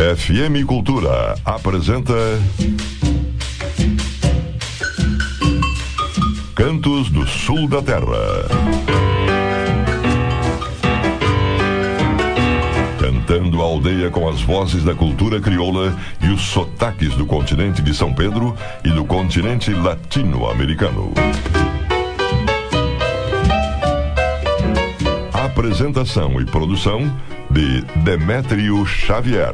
FM Cultura apresenta Cantos do Sul da Terra. Cantando a aldeia com as vozes da cultura crioula e os sotaques do continente de São Pedro e do continente latino-americano. Apresentação e produção de Demétrio Xavier.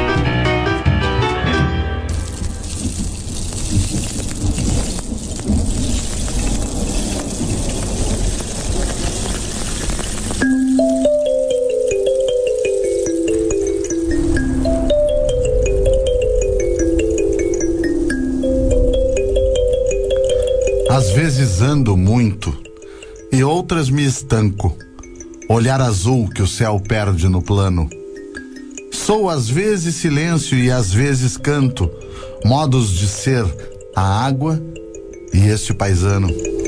Às vezes ando muito e outras me estanco. Olhar azul que o céu perde no plano. Sou às vezes silêncio e às vezes canto, modos de ser a água e este paisano.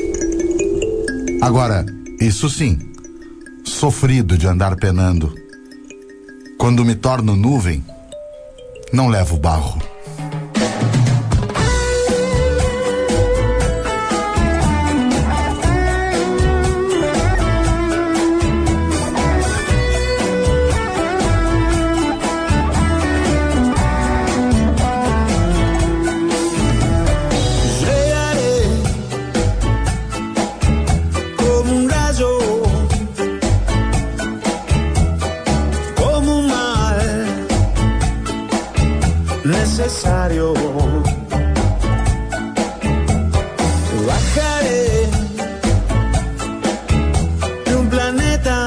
Agora, isso sim, sofrido de andar penando. Quando me torno nuvem, não levo barro. Necesario. Bajaré de un planeta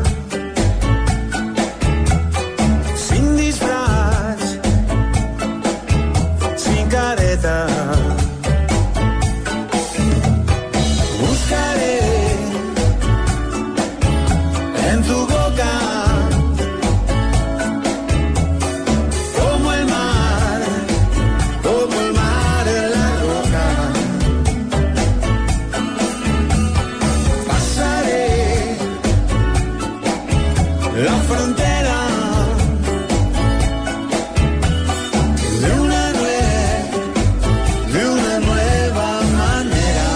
sin disfraz, sin careta. Buscaré en tu boca la frontera de una nueva manera,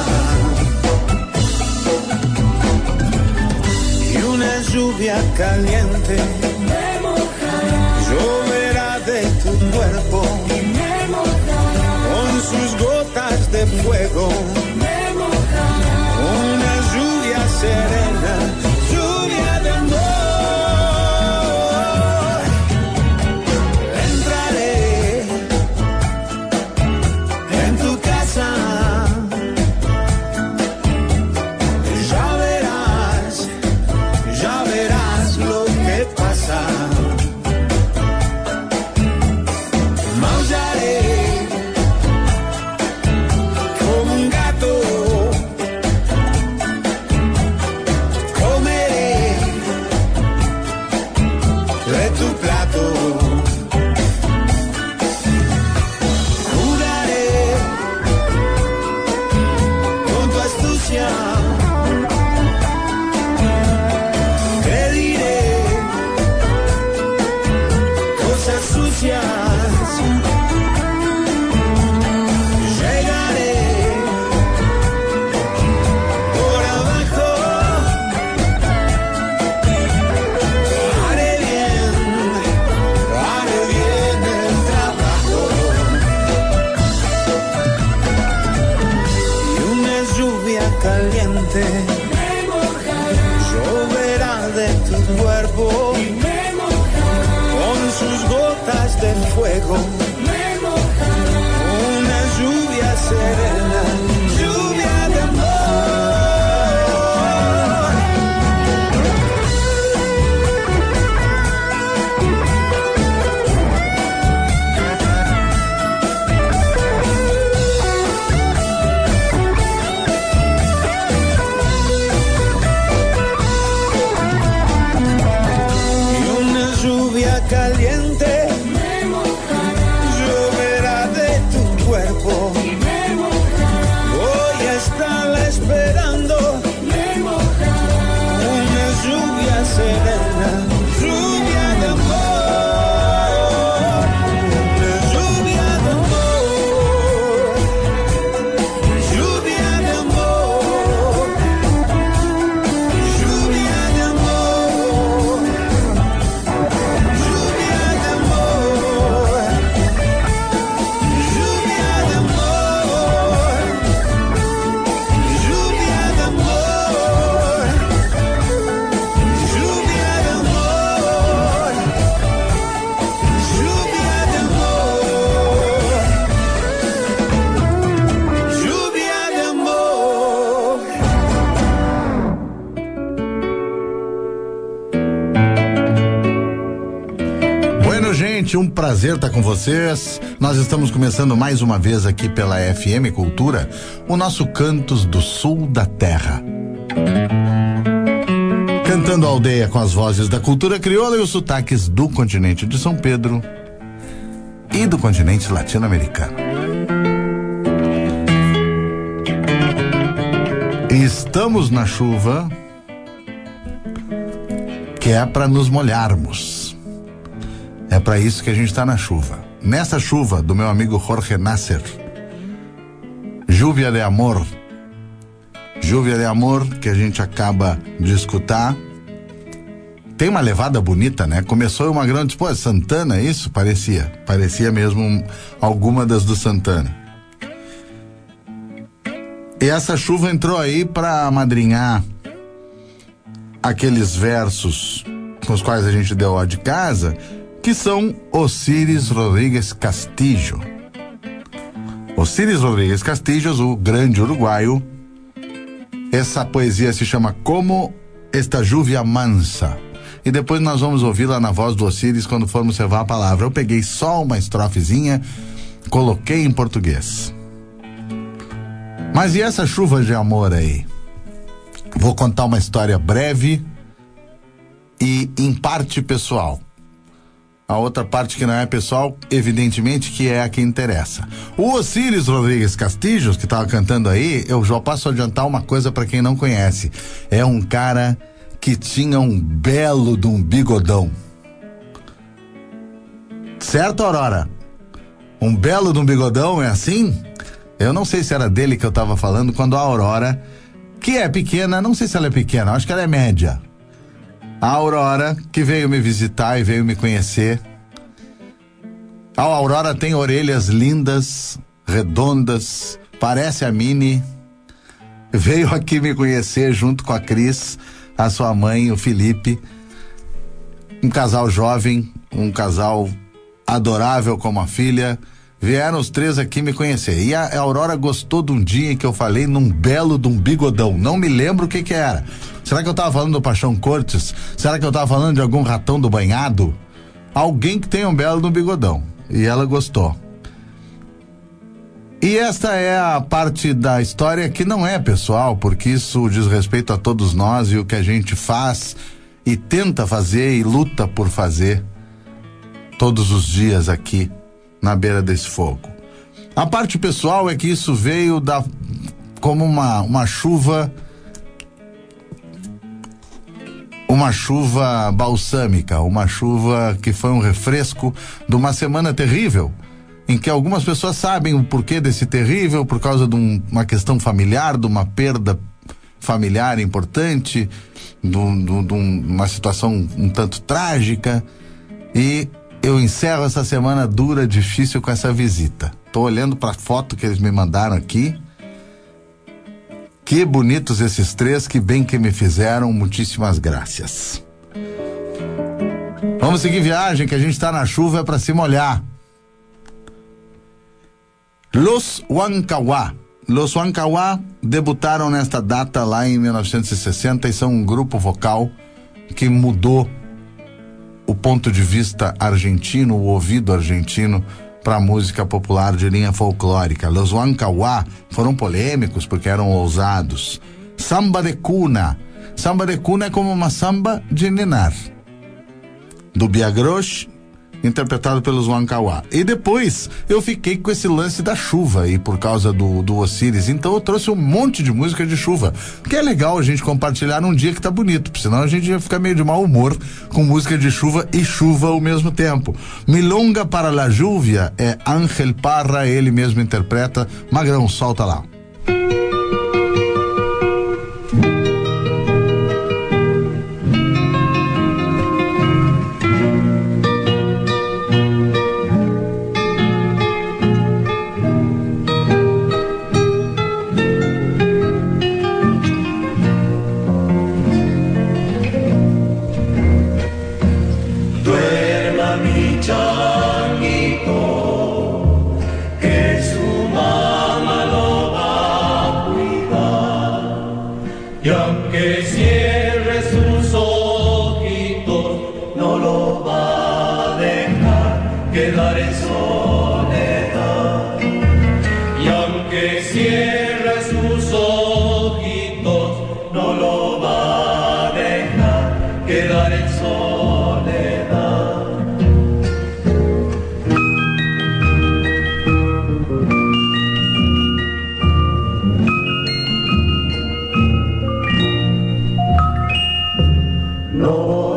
y una lluvia caliente me mojará, lloverá de tu cuerpo y me mojará, con sus gotas de fuego me mojará, una lluvia serena, lluvia de amor. Lloverá de tu cuerpo y me mojará, con sus gotas de fuego me mojará, una lluvia serena, lluvia de amor. Caliente me mojará, lloverá de tu cuerpo y me mojará, voy a estar esperando me mojará, una lluvia serena, lluvia de amor. gente, um prazer estar com vocês. Nós estamos começando mais uma vez aqui pela FM Cultura, o nosso Cantos do Sul da Terra. Cantando a aldeia com as vozes da cultura crioula e os sotaques do continente de São Pedro e do continente latino-americano. Estamos na chuva, que é para nos molharmos. É para isso que a gente está na chuva. Nessa chuva do meu amigo Jorge Nasser, Lluvia de Amor. Lluvia de Amor, que a gente acaba de escutar. Tem uma levada bonita, né? Começou uma grande... Pô, Santana, isso? Parecia mesmo alguma das do Santana. E essa chuva entrou aí para amadrinhar aqueles versos com os quais a gente deu ó de casa, que são Osíris Rodrigues Castillo. Osíris Rodrigues Castillo, o grande uruguaio. Essa poesia se chama Como Esta Lluvia Mansa. E depois nós vamos ouvi-la na voz do Osíris quando formos servar a palavra. Eu peguei só uma estrofezinha, coloquei em português. Mas e essa chuva de amor aí? Vou contar uma história breve e em parte pessoal. A outra parte que não é pessoal, evidentemente que é a que interessa. O Osíris Rodrigues Castillo, que estava cantando aí, eu já posso adiantar uma coisa para quem não conhece. É um cara que tinha um belo de um bigodão. Certo, Aurora? Um belo de um bigodão, é assim? Eu não sei se era dele que eu estava falando quando a Aurora, que é pequena, não sei se ela é pequena, acho que ela é média. A Aurora, que veio me visitar e veio me conhecer. A Aurora tem orelhas lindas, redondas, parece a Minnie. Veio aqui me conhecer junto com a Cris, a sua mãe, o Felipe. Um casal jovem, um casal adorável como a filha. Vieram os três aqui me conhecer. E a Aurora gostou de um dia em que eu falei num belo de um bigodão. Não me lembro o que era. Será que eu tava falando do Paixão Cortes? Será que eu tava falando de algum ratão do banhado? Alguém que tem um belo de um bigodão. E ela gostou. E esta é a parte da história que não é pessoal, porque isso diz respeito a todos nós e o que a gente faz e tenta fazer e luta por fazer todos os dias aqui na beira desse fogo. A parte pessoal é que isso veio como uma chuva balsâmica, uma chuva que foi um refresco de uma semana terrível, em que algumas pessoas sabem o porquê desse terrível, por causa de uma questão familiar, de uma perda familiar importante, de uma situação um tanto trágica, e eu encerro essa semana dura, difícil com essa visita. Tô olhando para a foto que eles me mandaram aqui. Que bonitos esses três, que bem que me fizeram, muitíssimas graças. Vamos seguir viagem, que a gente tá na chuva, é para se molhar. Los Huancahua. Los Huancahua debutaram nesta data lá em 1960 e são um grupo vocal que mudou o ponto de vista argentino, o ouvido argentino para a música popular de linha folclórica. Los Huancahua foram polêmicos porque eram ousados. Samba de cuna. Samba de cuna é como uma samba de ninar, do Biagrosh, interpretado pelos Huancahua. E depois eu fiquei com esse lance da chuva e por causa do Osíris, então eu trouxe um monte de música de chuva, que é legal a gente compartilhar num dia que tá bonito, porque senão a gente ia ficar meio de mau humor com música de chuva e chuva ao mesmo tempo. Milonga para la Lluvia é Ángel Parra, ele mesmo interpreta. Magrão, solta lá. Que su mamá lo va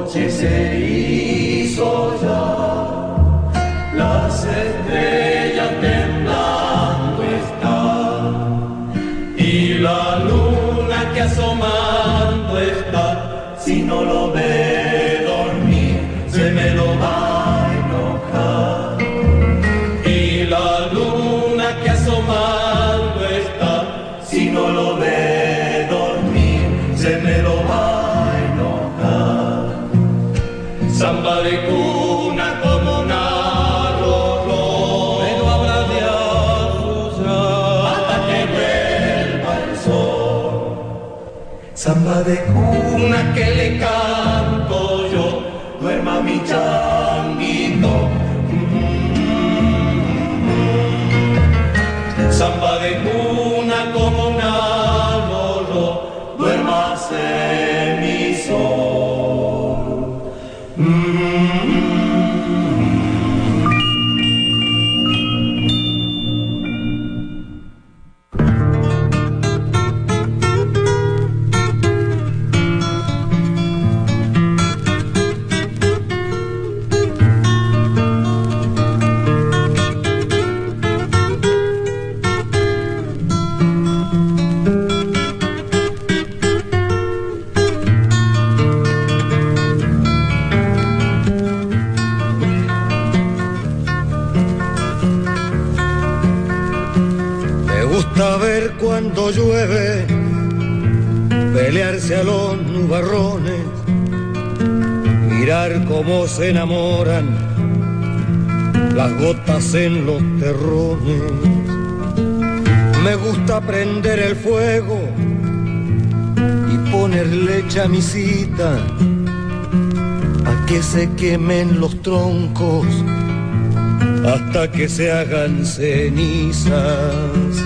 noche se hizo ya, las estrellas temblando están, y la luna que asomando está, si no lo ve dormir, se me lo va a enojar. Y la luna que asomando está, si no lo ve dormir, se me lo va a enojar. Samba de cuna como un arroyo, pero habrá de arrullar hasta que vuelva el sol. Samba de cuna que le canto yo, duerma mi changuito. Samba de cuna como un arroyo, duérmase mi sol. Cuando llueve, pelearse a los nubarrones, mirar cómo se enamoran las gotas en los terrones. Me gusta prender el fuego y ponerle chamisita a que se quemen los troncos hasta que se hagan cenizas.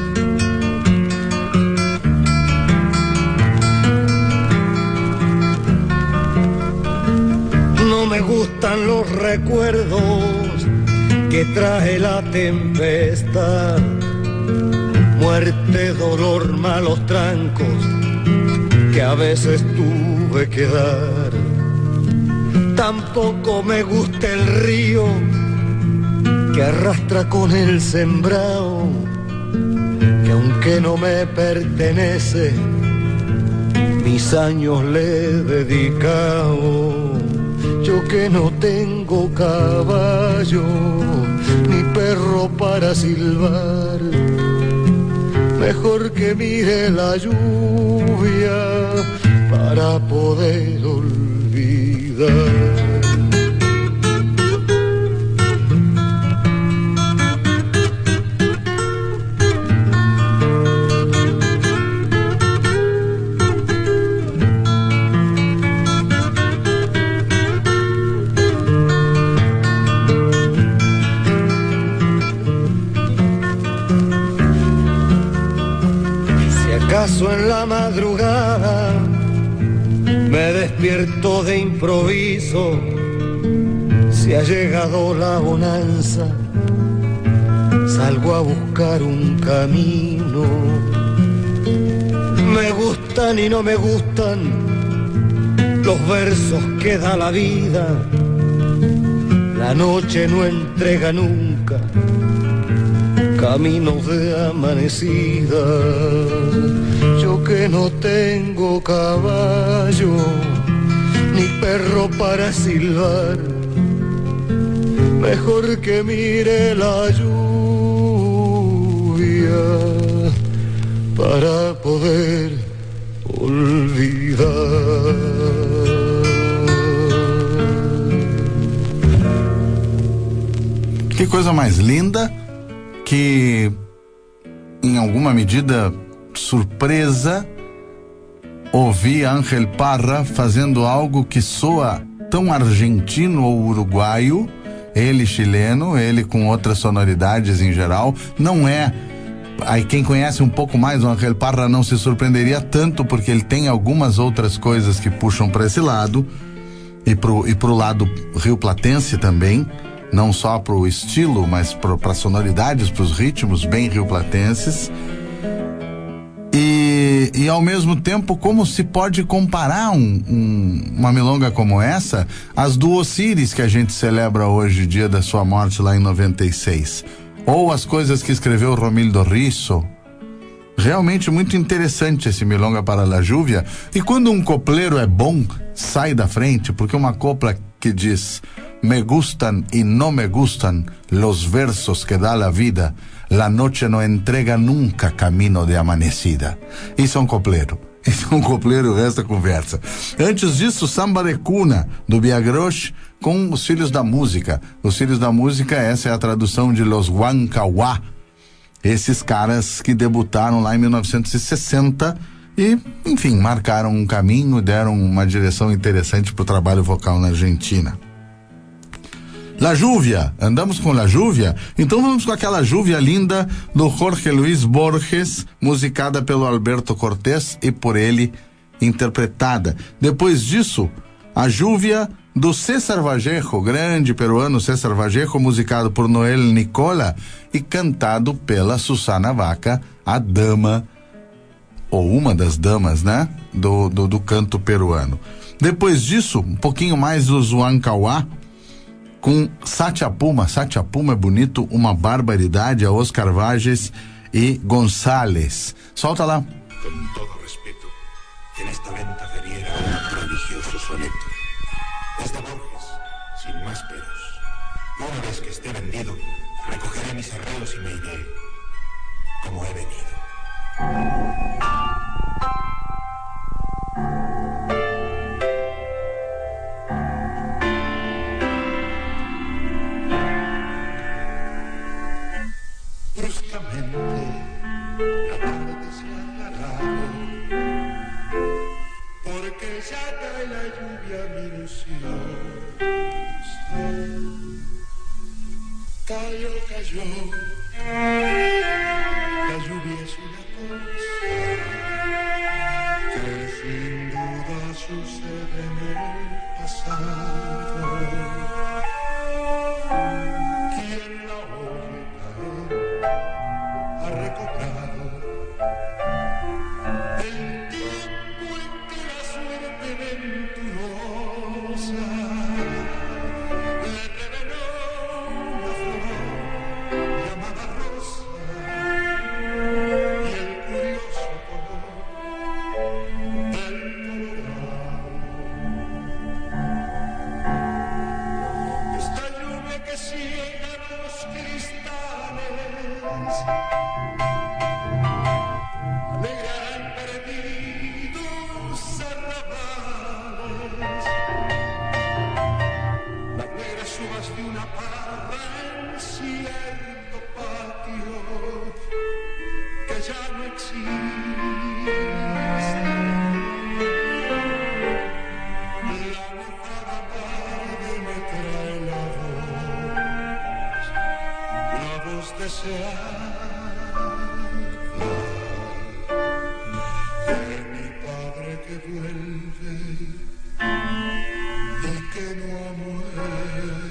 No me gustan los recuerdos que trae la tempestad, muerte, dolor, malos trancos que a veces tuve que dar. Tampoco me gusta el río que arrastra con el sembrado, que aunque no me pertenece, mis años le he dedicado. Yo que no tengo caballo ni perro para silbar, mejor que mire la lluvia para poder olvidar. ¿Acaso en la madrugada me despierto de improviso? Si ha llegado la bonanza, salgo a buscar un camino. Me gustan y no me gustan los versos que da la vida. La noche no entrega nunca caminos de amanecida. Yo que no tengo caballo ni perro para silbar, mejor que mire la lluvia para poder olvidar. Que coisa mais linda, que em alguma medida surpresa, ouvi Ángel Parra fazendo algo que soa tão argentino ou uruguaio, ele chileno, ele com outras sonoridades em geral. Não é, aí quem conhece um pouco mais o Ángel Parra não se surpreenderia tanto, porque ele tem algumas outras coisas que puxam para esse lado e pro lado rioplatense também, não só pro estilo, mas para sonoridades, pros ritmos bem rioplatenses. E E ao mesmo tempo, como se pode comparar uma milonga como essa às do Osíris, que a gente celebra hoje, dia da sua morte lá em 96, ou as coisas que escreveu Romildo Risso. Realmente muito interessante esse Milonga para la Lluvia. E quando um copleiro é bom, sai da frente, porque uma copla que diz: me gustan y no me gustan los versos que da la vida, la noche no entrega nunca camino de amanecida. Isso é um copleiro. Isso é um copleiro e o resto é conversa. Antes disso, Samba de Cuna, do Biagrosh, com Os Filhos da Música. Os Filhos da Música, essa é a tradução de Los Huancauá. Esses caras que debutaram lá em 1960 e, enfim, marcaram um caminho, deram uma direção interessante para o trabalho vocal na Argentina. La Lluvia, andamos com La Lluvia? Então vamos com aquela Lluvia linda do Jorge Luis Borges, musicada pelo Alberto Cortés e por ele interpretada. Depois disso, a Lluvia do César Vallejo, grande peruano César Vallejo, musicado por Noel Nicola e cantado pela Susana Vaca, a dama, ou uma das damas, né, do canto peruano. Depois disso, um pouquinho mais do Huancauá, com Satiapuma. Satiapuma é bonito, uma barbaridade, a Oscar Vages e González. Solta lá. Con todo respeto, en esta venta feriera un prodigioso soneto. Desde Borges, sin más peros. Una vez que esté vendido, recogeré mis arreos y me iré como he venido. Bruscamente, la tarde se ha aclarado, porque ya cae la lluvia minuciosa. Cayó, la lluvia es una cosa que sin duda sucede en el pasado. Quien la oye caer ha recobrado el tiempo en que la suerte venturosa le reveló una flor llamada rosa y el curioso color del colorado. Esta lluvia que ciega los cristales alegrarán perdidos arrabales, las negras uvas de una parra en cierto patio que ya no existe. La nevada tarde me trae la voz deseada de mi padre que vuelve y que no ha muerto.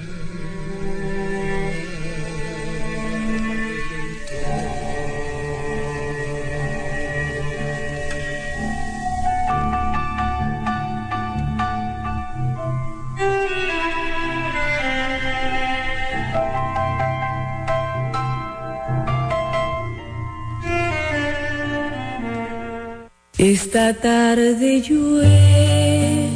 Esta tarde llueve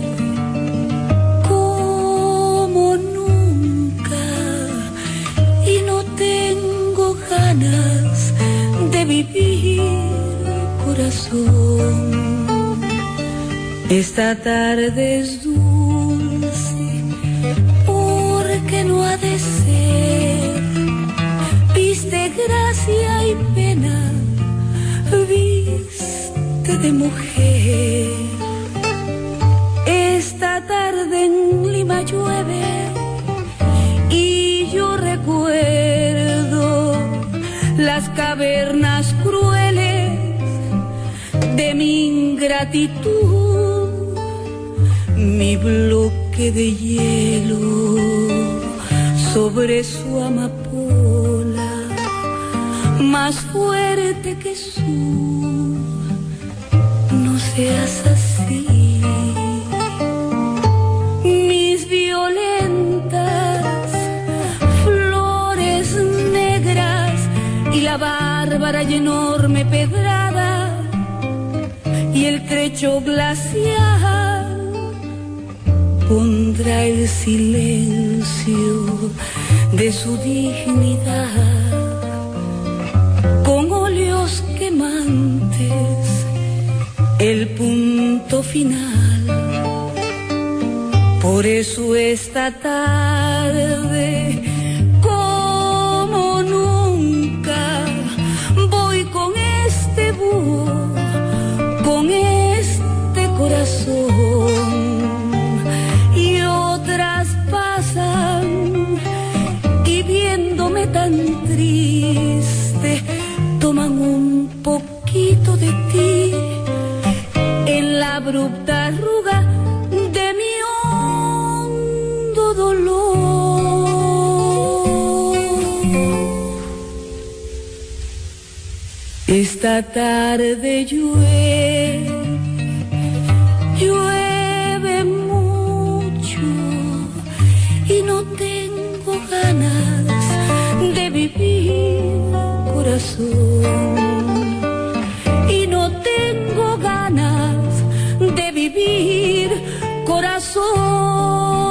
como nunca y no tengo ganas de vivir, corazón. Esta tarde es dulce porque no ha de ser. Viste gracia y pena, viste de mujer. Esta tarde en Lima llueve y yo recuerdo las cavernas crueles de mi ingratitud, mi bloque de hielo sobre su amapola, más fuerte que su seas así. Mis violentas flores negras y la bárbara y enorme pedrada y el trecho glacial pondrá el silencio de su dignidad con óleos quemantes, el punto final. Por eso esta tarde, como nunca, voy con este búho, con este corazón, y otras pasan y viéndome tan triste, toman un poquito de ti en la abrupta arruga de mi hondo dolor. Esta tarde llueve mucho y no tengo ganas de vivir, corazón, y no tengo ganas de vivir, corazón.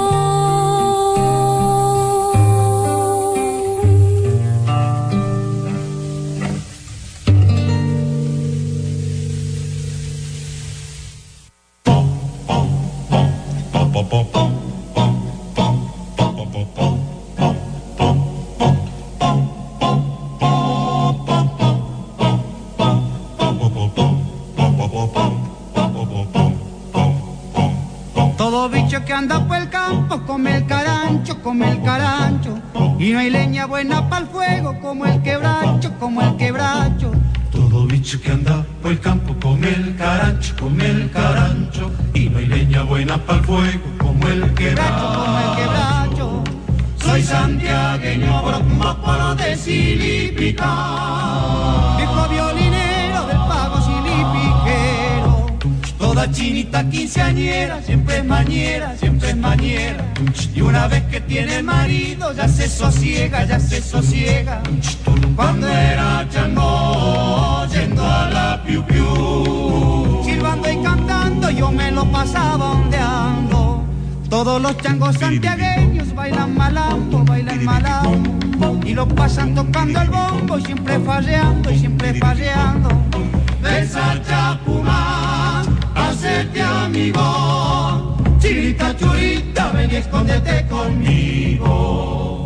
Todo bicho que anda por el campo come el carancho, come el carancho. Y no hay leña buena para el fuego como el quebracho, como el quebracho. Todo bicho que anda por el campo come el carancho, come el carancho. Y no hay leña buena para el fuego como el quebracho, como el quebracho. Soy santiagueño, broma de Silipica. Viejo violinero del pago silipiquero. Toda chinita quinceañera, siempre es mañera, siempre es mañera. Y una vez que tiene marido ya se sosiega, ya se sosiega. Cuando era chango, yendo a la piu piu, silbando y cantando yo me lo pasaba ondeando. Todos los changos santiagueños bailan malambo, bailan malambo. Y lo pasan tocando el bombo y siempre falleando, y siempre falleando. De Sachapuma, hacerte amigo. Chirita, churita, ven y escóndete conmigo.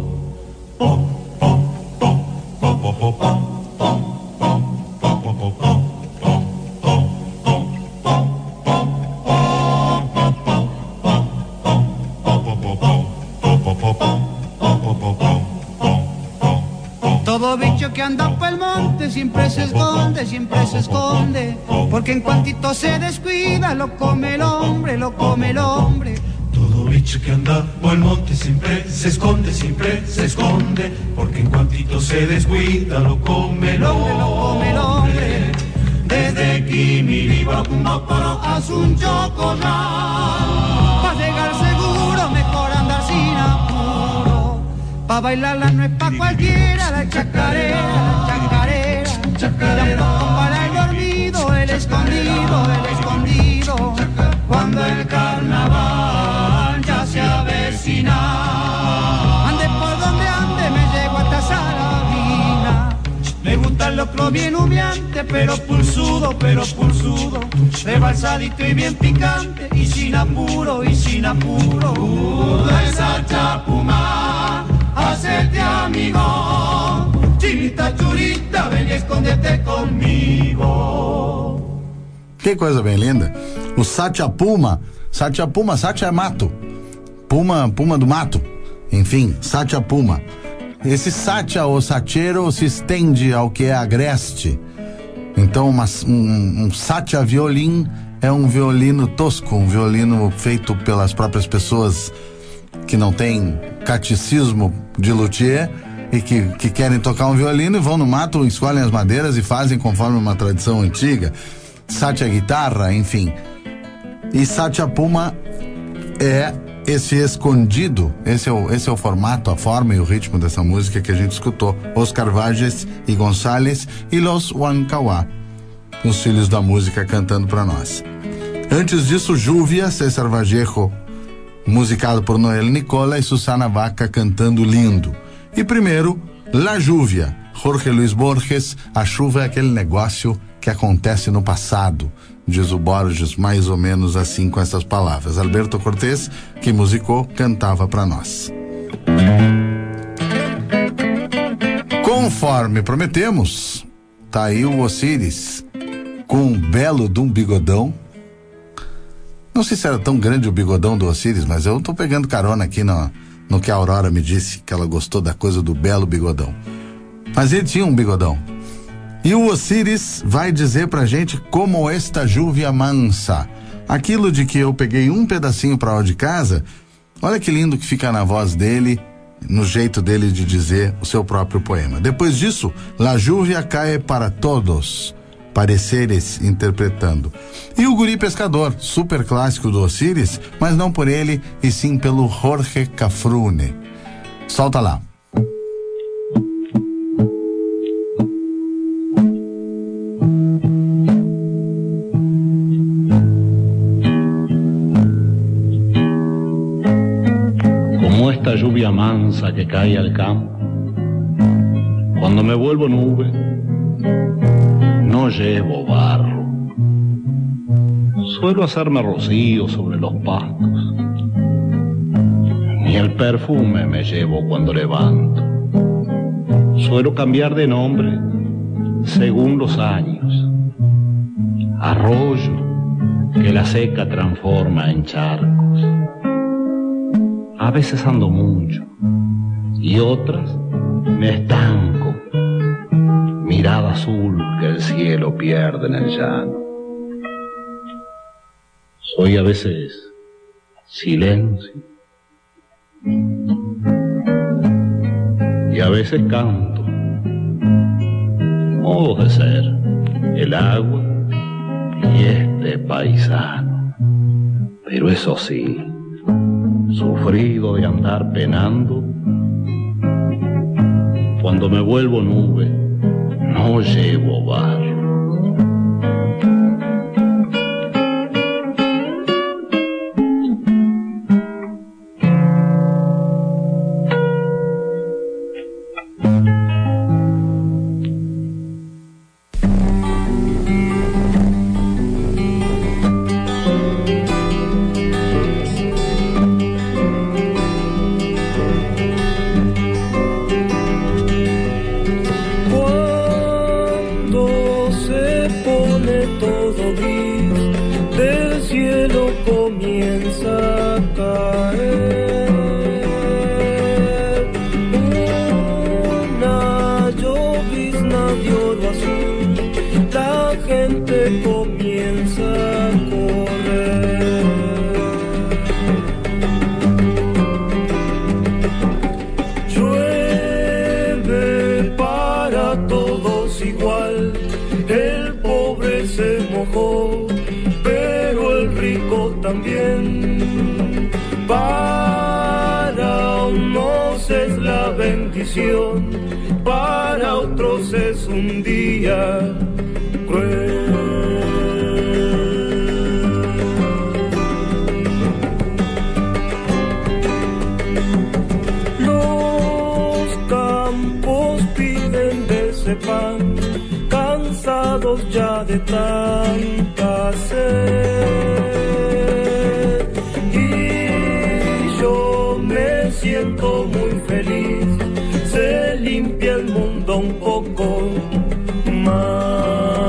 Todo bicho que anda por el monte siempre se esconde, siempre se esconde. Porque en cuantito se descuida lo come el hombre, lo come el hombre. Todo bicho que anda por el monte siempre se esconde, siempre se esconde. Porque en cuantito se descuida lo come el hombre, lo come el hombre. Desde Quimiribo, Pumaparo, Asunchocorral. Pa' llegar seguro mejor andar sin apuro. Pa' bailarla no es pa' cualquiera, la chacarera, la chacarera. Tampoco para el dormido, el escondido, el escondido. Cuando el carnaval ya se avecina, ande por donde ande me llego hasta Saravina. Me gusta el locro bien humeante, pero pulsudo, rebalsadito y bien picante, y sin apuro, y sin apuro. De Sachapuma, hacerte amigo. Chinita, churita, ven y escóndete conmigo. Que coisa bem linda. O Sachapuma, Sacha é mato. Puma do mato. Enfim, Sachapuma. Esse Sacha ou Sachero se estende ao que é agreste. Então um Sacha violin é um violino tosco, um violino feito pelas próprias pessoas que não têm catecismo de luthier e que querem tocar um violino e vão no mato, escolhem as madeiras e fazem conforme uma tradição antiga. Sátia guitarra, enfim. E Sátia Puma é esse escondido, esse é o formato, a forma e o ritmo dessa música que a gente escutou. Oscar Valles e González e Los Huancauá, os filhos da música, cantando para nós. Antes disso, Júvia, César Vallejo, musicado por Noel Nicola, e Susana Vaca cantando lindo. E primeiro, La Lluvia, Jorge Luis Borges. A chuva é aquele negócio que acontece no passado, diz o Borges, mais ou menos assim, com essas palavras. Alberto Cortés, que musicou, cantava para nós. Conforme prometemos, tá aí o Osiris com um belo de um bigodão. Não sei se era tão grande o bigodão do Osiris, mas eu tô pegando carona aqui no que a Aurora me disse, que ela gostou da coisa do belo bigodão. Mas ele tinha um bigodão. E o Osiris vai dizer pra gente como esta lluvia mansa. Aquilo de que eu peguei um pedacinho pra lá de casa, olha que lindo que fica na voz dele, no jeito dele de dizer o seu próprio poema. Depois disso, La lluvia cae para todos, Pareceres interpretando. E o Guri Pescador, super clássico do Osiris, mas não por ele, e sim pelo Jorge Cafrune. Solta lá. Como esta lluvia mansa que cae al campo, cuando me vuelvo nube, no llevo barro. Suelo hacerme rocío sobre los pastos. Ni el perfume me llevo cuando levanto. Suelo cambiar de nombre según los años. Arroyo que la seca transforma en charcos. A veces ando mucho y otras me estanco. Mirada azul que el cielo pierde en el llano. Soy a veces silencio y a veces canto. Modos de ser, el agua y este paisano. Pero eso sí, sufrido de andar penando, cuando me vuelvo nube, no llevo barro. Para otros es un día cruel. Los campos piden de ese pan, cansados ya de tanta sed, y yo me siento muy feliz. Se limpia el mundo un poco más.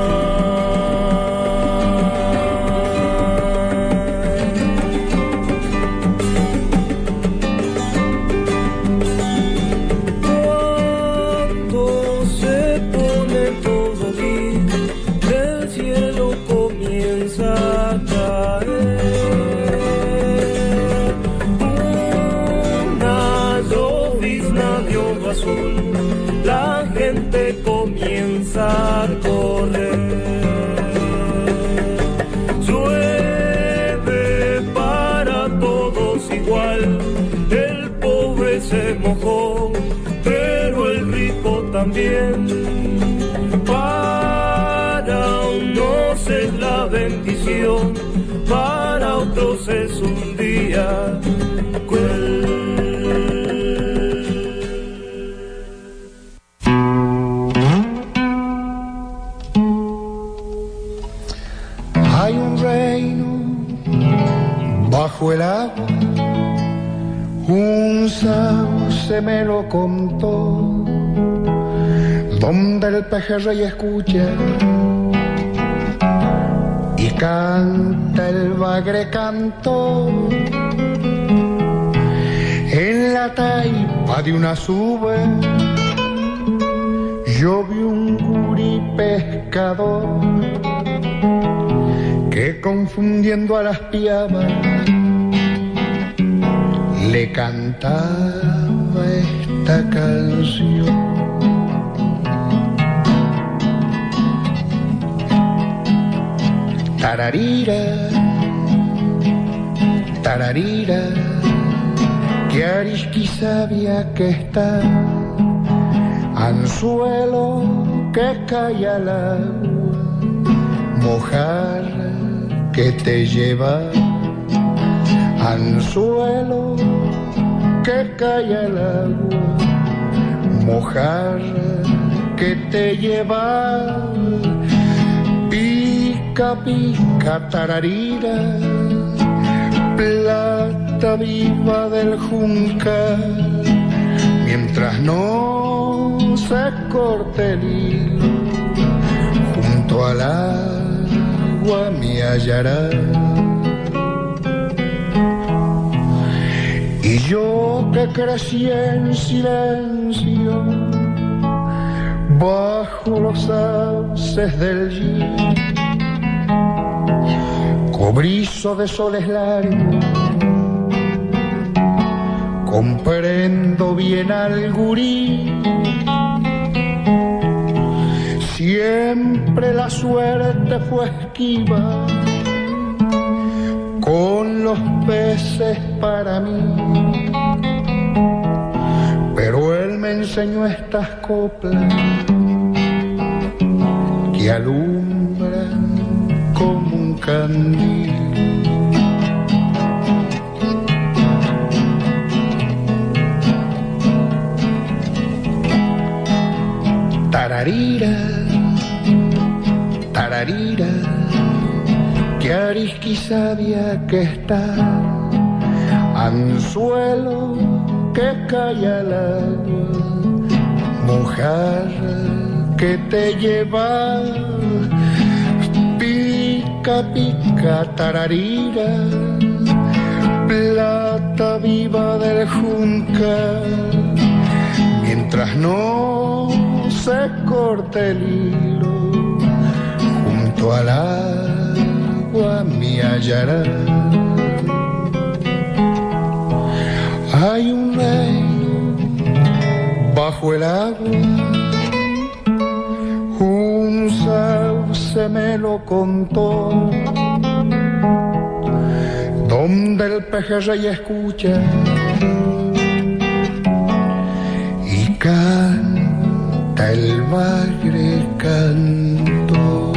Cuando se pone todo gris, del cielo comienza a caer una llovizna bien. Para unos es la bendición, para otros es un día cruel. Hay un reino bajo el agua, un sauce me lo contó, donde el pejerrey escucha y canta el bagre canto. En la taipa de una sube yo vi un gurí pescador que confundiendo a las piamas le cantaba esta canción. Tararira, tararira, que arisqui sabía que está, anzuelo que cae al agua, mojar que te lleva, anzuelo que cae al agua, mojar que te lleva. Pica, pica, tararira, plata viva del juncal, mientras no se corte el hilo, junto al agua me hallará. Y yo que crecí en silencio bajo los sauces del Yi, cobrizo de soles largos, comprendo bien al gurí. Siempre la suerte fue esquiva con los peces para mí, pero él me enseñó estas coplas que alumbran como un candil. Tararira, tararira, que arisqui sabía que está, anzuelo que cae al agua, mojar que te lleva. Pica, pica, tararira, plata viva del juncal, mientras no se corte el hilo, junto al agua me hallará. Hay un reino bajo el agua, un sauce me lo contó, donde el pejerrey escucha y canta el bagre canto.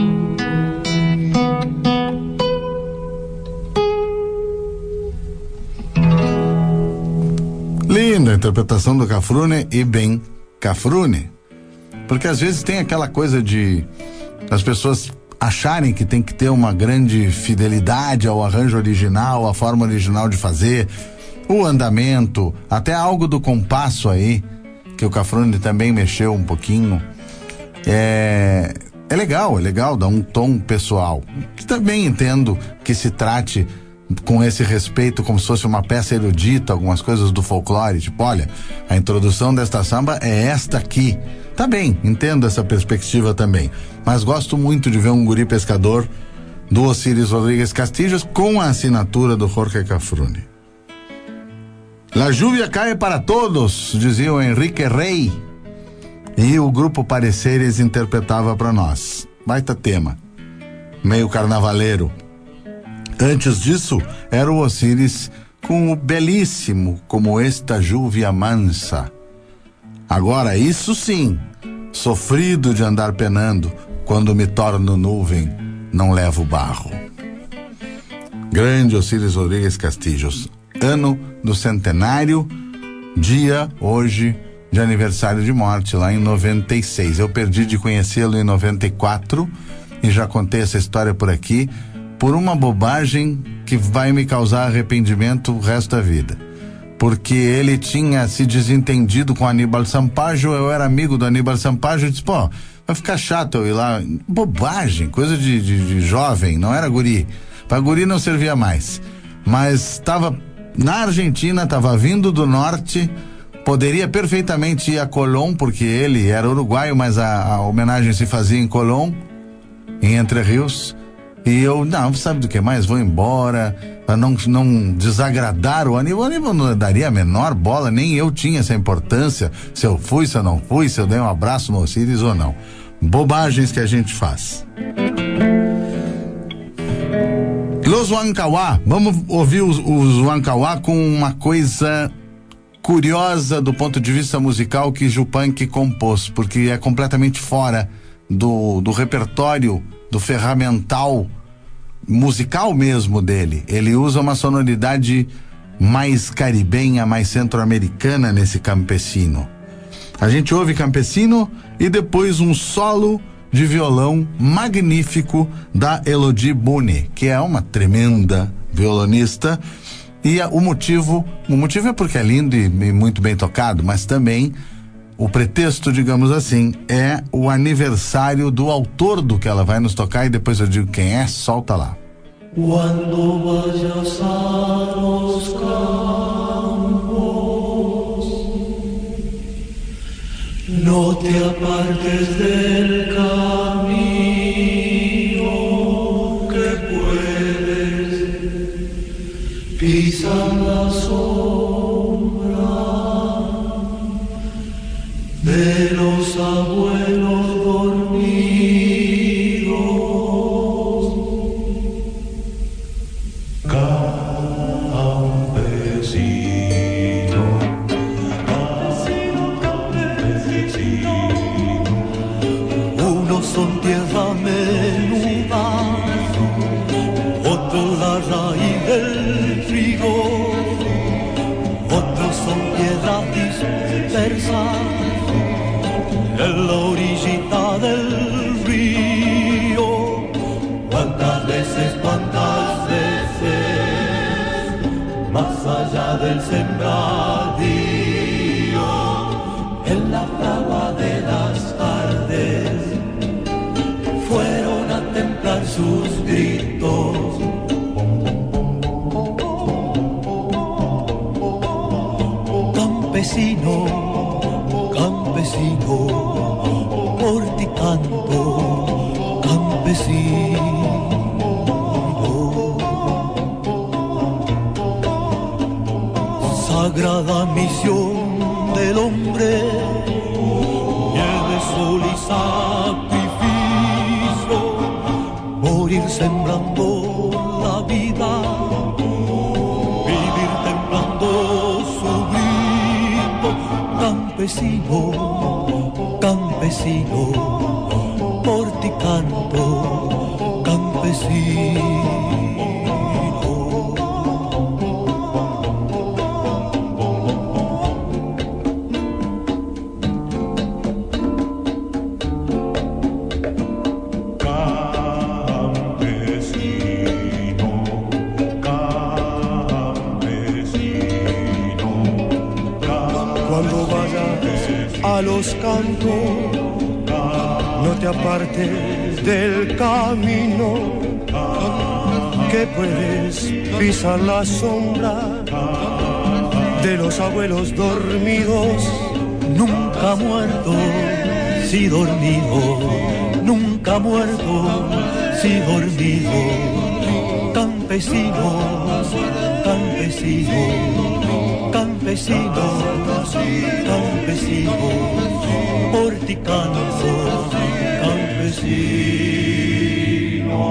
Linda a interpretação do Cafrune, e bem Cafrune. Porque às vezes tem aquela coisa de as pessoas acharem que tem que ter uma grande fidelidade ao arranjo original, à forma original de fazer, o andamento, até algo do compasso aí, que o Cafrune também mexeu um pouquinho. É legal, dá um tom pessoal. Também entendo que se trate com esse respeito, como se fosse uma peça erudita, algumas coisas do folclore, tipo, olha, a introdução desta samba é esta aqui. Tá bem, entendo essa perspectiva também, mas gosto muito de ver um guri pescador do Osíris Rodrigues Castilhos com a assinatura do Jorge Cafrune. La lluvia cae para todos, dizia o Henrique Rey, e o grupo Pareceres interpretava para nós. Baita tema, meio carnavaleiro. Antes disso, era o Osíris com o belíssimo Como Esta Lluvia Mansa. Agora, isso sim, sofrido de andar penando, quando me torno nuvem, não levo barro. Grande Ocíris Rodrigues Castilhos, ano do centenário, dia, hoje, de aniversário de morte, lá em 96. Eu perdi de conhecê-lo em 94 e já contei essa história por aqui, por uma bobagem que vai me causar arrependimento o resto da vida. Porque ele tinha se desentendido com Aníbal Sampaio, eu era amigo do Aníbal Sampaio e disse, pô, vai ficar chato eu ir lá. Bobagem, coisa de jovem, não era guri. Para guri não servia mais. Mas estava na Argentina, estava vindo do norte, poderia perfeitamente ir a Colón, porque ele era uruguaio, mas a homenagem se fazia em Colón, em Entre Rios. E eu, não, sabe do que mais? Vou embora, para não desagradar o Aníbal. O Aníbal não daria a menor bola, nem eu tinha essa importância, se eu fui, se eu não fui, se eu dei um abraço no Ocíris ou não. Bobagens que a gente faz. Los Huancauá, vamos ouvir os Huancauá com uma coisa curiosa do ponto de vista musical que Yupanqui compôs, porque é completamente fora do repertório, do ferramental musical mesmo dele. Ele usa uma sonoridade mais caribenha, mais centro-americana nesse Campesino. A gente ouve Campesino e depois um solo de violão magnífico da Elodie Bune, que é uma tremenda violonista. E o motivo é porque é lindo e muito bem tocado, mas também o pretexto, digamos assim, é o aniversário do autor do que ela vai nos tocar, e depois eu digo quem é, solta lá. Quando vayas a los campos, no te apartes del camino que puedes pisar la sombra de los abuelos dormidos. Campesino, campesino, unos son tierra menuda, otros la raíz del trigo, otros son piedra dispersa en la orillita del río. Cuántas veces, más allá del sembradío, en la fragua de las tardes, fueron a templar sus gritos. Campesino, campesino, por ti canto, campesino. Sagrada misión del hombre, nieve, sol y sacrificio, morir sembrando la vida, vivir templando su grito. Campesino, campesino, por ti canto, campesino. A los campos, no te apartes del camino, que puedes pisar la sombra de los abuelos dormidos. Nunca muerto, si dormido, nunca muerto, si dormido. Campesino, campesino, campesino, campesino, por ti canto, campesino.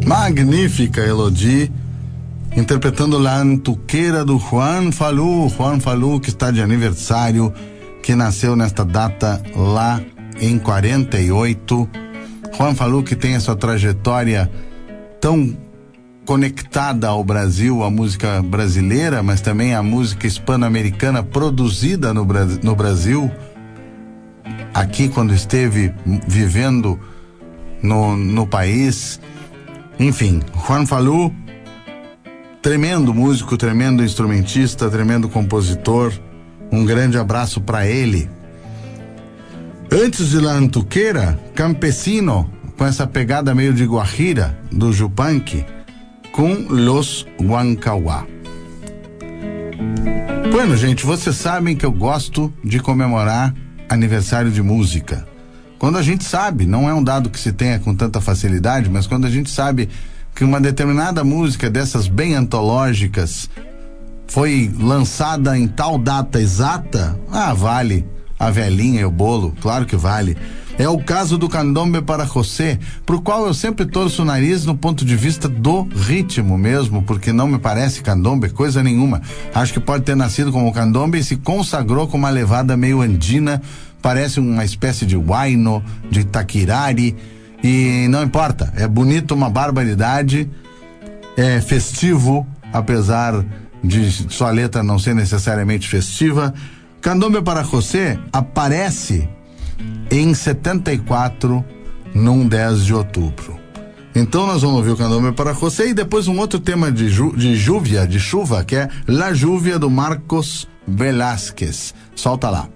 Magnífica Elodie, interpretando La Antuquera do Juan Falú, que está de aniversário, que nasceu nesta data lá em 48. Juan Falú, que tem a sua trajetória tão conectada ao Brasil, à música brasileira, mas também à música hispano-americana produzida no Brasil, aqui quando esteve vivendo no país. Enfim, Juan Falú, tremendo músico, tremendo instrumentista, tremendo compositor. Um grande abraço para ele. Antes de La Antuquera, Campesino, com essa pegada meio de guajira do Yupanqui, com Los Huancauá. Bueno, gente, vocês sabem que eu gosto de comemorar aniversário de música. Quando a gente sabe, não é um dado que se tenha com tanta facilidade, mas quando a gente sabe que uma determinada música dessas bem antológicas foi lançada em tal data exata, vale a velhinha e o bolo, claro que vale. É o caso do Candombe para José, pro qual eu sempre torço o nariz no ponto de vista do ritmo mesmo, porque não me parece candombe coisa nenhuma. Acho que pode ter nascido como candombe e se consagrou com uma levada meio andina, parece uma espécie de huayno, de taquirari, e não importa, é bonito, uma barbaridade, é festivo, apesar de sua letra não ser necessariamente festiva. Candombe para José aparece em 74, num 10 de outubro. Então nós vamos ouvir o Candombe para José e depois um outro tema de chuva, que é La Lluvia do Marcos Velázquez. Solta lá.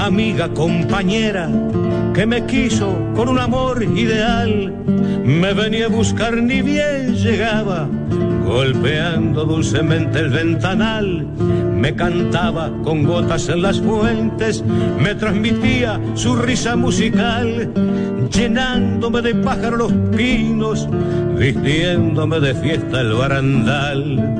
amiga, compañera, que me quiso con un amor ideal, me venía a buscar ni bien llegaba, golpeando dulcemente el ventanal, me cantaba con gotas en las fuentes, me transmitía su risa musical, llenándome de pájaros los pinos, vistiéndome de fiesta el barandal.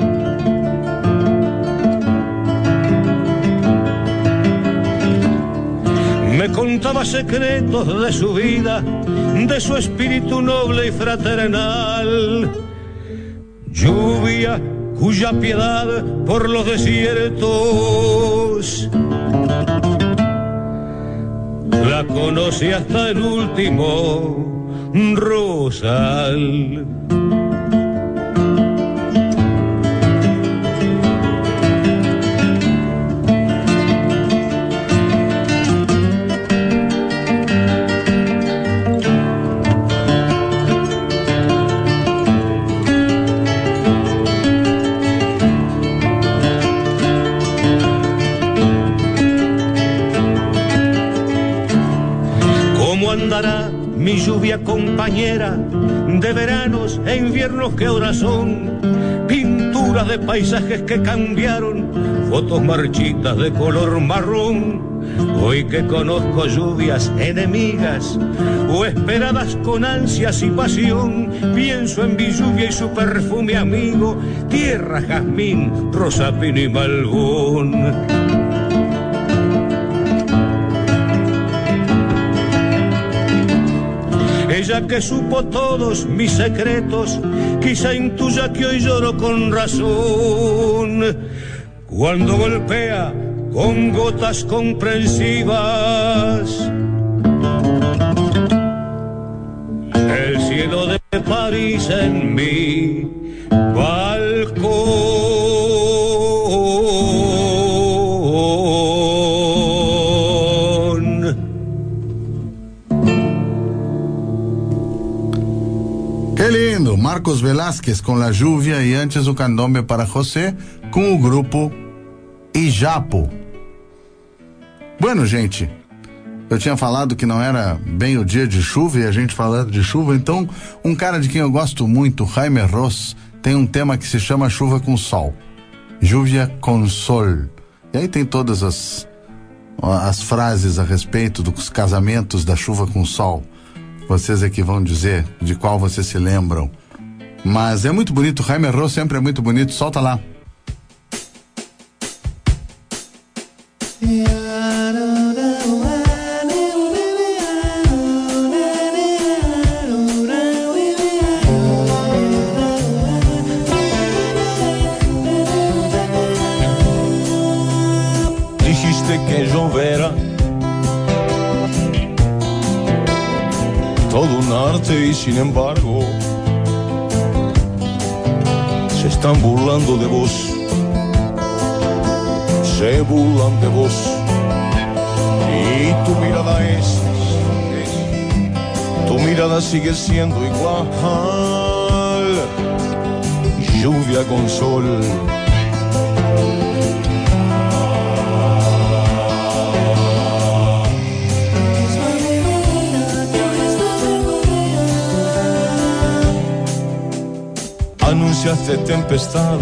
Me contaba secretos de su vida, de su espíritu noble y fraternal. Lluvia cuya piedad por los desiertos la conocí hasta el último rosal. Mi lluvia compañera de veranos e inviernos que ahora son pinturas de paisajes que cambiaron, fotos marchitas de color marrón. Hoy que conozco lluvias enemigas o esperadas con ansias y pasión, pienso en mi lluvia y su perfume amigo, tierra, jazmín, rosapino y malbón. Ella que supo todos mis secretos, quizá intuya que hoy lloro con razón, cuando golpea con gotas comprensivas el cielo de París en mi balcón. Marcos Velázquez com La Lluvia e antes o Candombe para José com o grupo Ijapo. Bueno, gente, eu tinha falado que não era bem o dia de chuva e a gente falando de chuva, então um cara de quem eu gosto muito, Jaime Ross, tem um tema que se chama Chuva com Sol, Lluvia com Sol. E aí tem todas as frases a respeito dos casamentos da chuva com sol. Vocês é que vão dizer de qual vocês se lembram. Mas é muito bonito, Jaime Ross sempre é muito bonito, solta lá. Dijiste que llovera, todo un arte y sin embargo se están burlando de vos, se burlan de vos, y tu mirada sigue siendo igual, lluvia con sol. Anunciaste tempestad,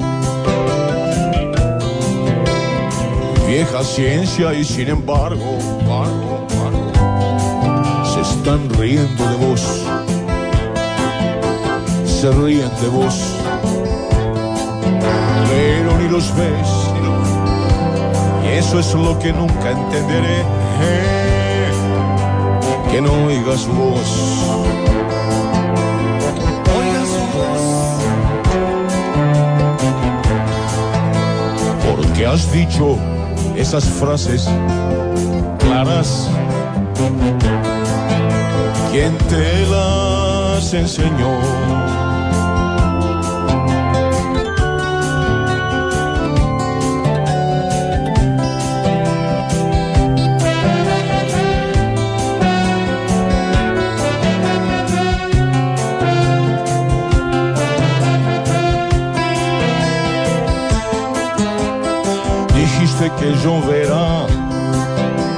vieja ciencia y sin embargo, se están riendo de vos, se ríen de vos, pero ni los ves, y eso es lo que nunca entenderé, que no oigas su voz. Que has dicho esas frases claras, ¿quién te las enseñó? Que lloverá,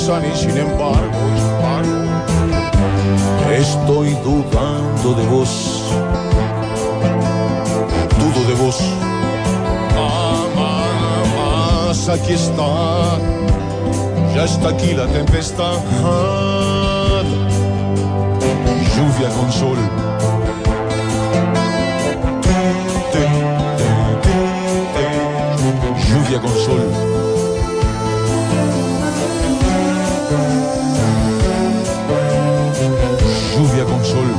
piensan y sin embargo, estoy dudando de vos. Dudo de vos. Mas aquí está, ya está aquí la tempestad. Lluvia con sol. Lluvia con sol. Lluvia con sol.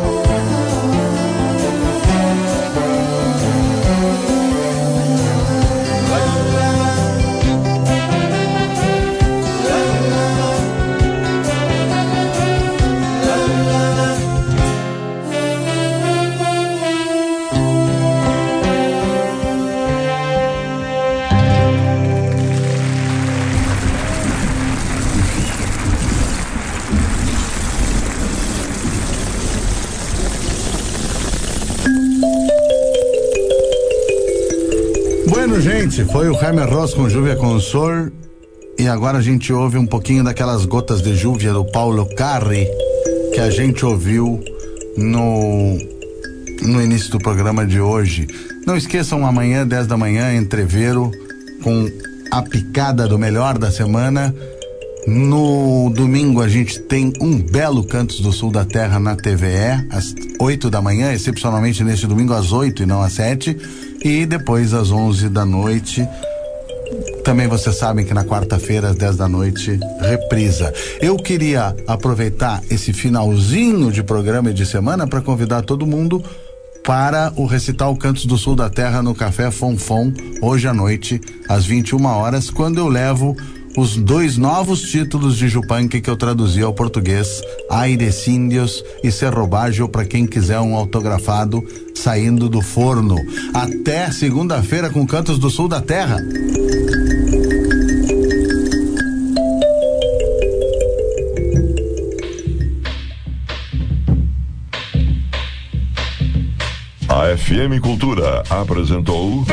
Bueno, gente, foi o Jaime Ross com Lluvia con Sol. E agora a gente ouve um pouquinho daquelas gotas de lluvia do Paulo Carri, que a gente ouviu no início do programa de hoje. Não esqueçam, amanhã, 10 da manhã, Entreveiro, com a picada do melhor da semana. No domingo a gente tem um belo Cantos do Sul da Terra na TVE, às 8 da manhã, excepcionalmente neste domingo às 8 e não às 7. E depois às 11 da noite, também vocês sabem que na quarta-feira às 10 da noite, reprisa. Eu queria aproveitar esse finalzinho de programa e de semana para convidar todo mundo para o recital Cantos do Sul da Terra no Café Fonfon, hoje à noite, às 21 horas, quando eu levo os 2 novos títulos de Yupanqui que eu traduzi ao português, Aires Índios e Cerro Baggio, para quem quiser um autografado saindo do forno. Até segunda-feira com Cantos do Sul da Terra. A FM Cultura apresentou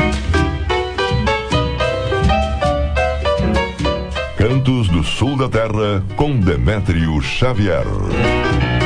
Cantos do Sul da Terra com Demétrio Xavier.